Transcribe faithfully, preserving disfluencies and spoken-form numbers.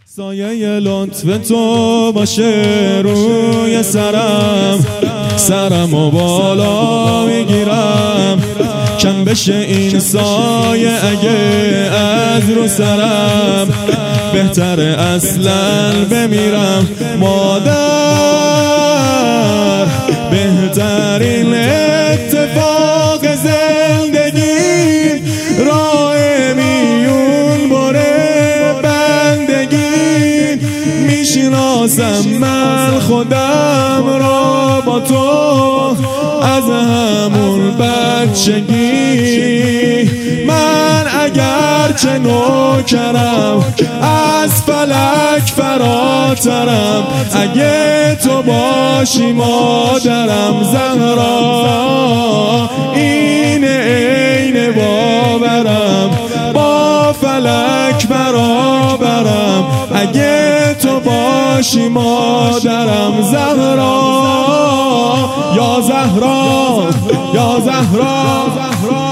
سایه لطف تو باشه روی سرم، سرم و بالا میگیرم، کم بشه این سایه اگه از رو سرم، بهتره اصلا بمیرم. مادر بهترین اتفاق زندگی، راه میون بره بندگی، میشناسم من خودم را با تو از همون بچگی. من اگر چه نوکرم از فلک فراترم، اگه تو باشی مادرم زهرا، این عین باورم، با فلک برابرم، اگه تو باشی مادرم زهرا. یا زهرا یا زهرا